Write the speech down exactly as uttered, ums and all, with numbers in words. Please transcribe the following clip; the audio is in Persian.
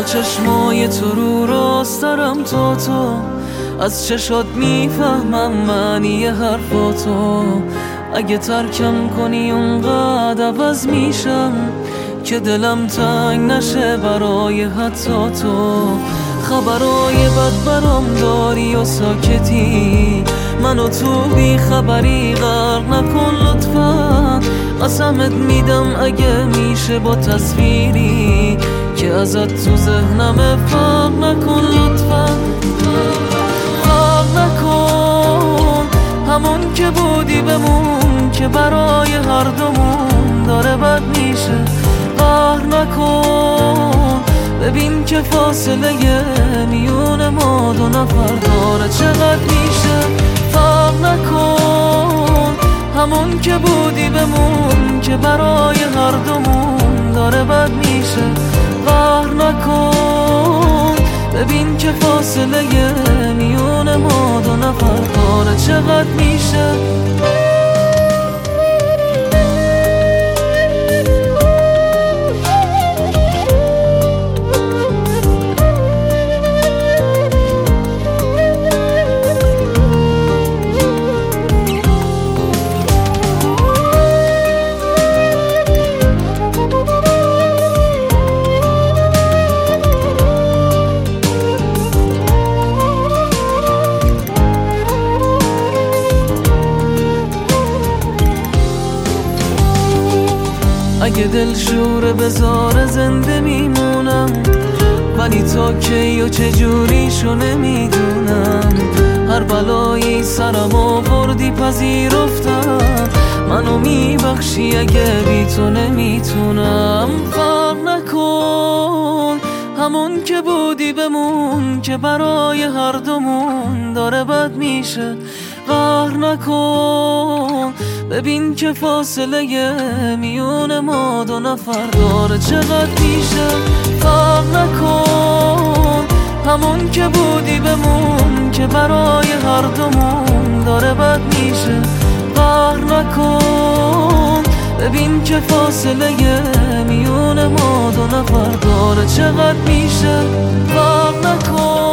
با چشمای تو رو راست دارم تو تو از چشات میفهمم معنی حرفاتو. اگه ترکم کنی اونقدر عوض میشم که دلم تنگ نشه برای حتی تو. خبرای بد برام داری و ساکتی، منو تو بی خبری غرق نکن لطفا. قسمت میدم اگه میشه با تصویری که ازت تو ذهنم فرق نکن لطفا. فرق نکن، همون که بودی بمون که برای هر دومون داره بد میشه. قهر نکن، ببین که فاصله میون ما دو نفر داره چقدر میشه. فرق نکن، همون که بودی بمون که برای هر دومون داره بد میشه. قهر نکن، ببین که فاصله میون ما دو نفر داره چقدر میشه. اگه دل شوره بذاره زنده میمونم، ولی تا کی و چجوریشو نمیدونم. هر بلایی سرم آوردی پذیرفتم، منو میبخشی اگه بی تو نمیتونم. فرق نکن، همون که بودی بمون که برای هر دومون داره بد میشه. قهر نکن، ببین که فاصله میون ما دو نفر داره چقدر میشه. فرق نکن، همون که بودی بمون که برای هر دومون داره بد میشه. قهر نکن، ببین که فاصله میون ما دو نفر داره چقدر میشه. فرق نکن.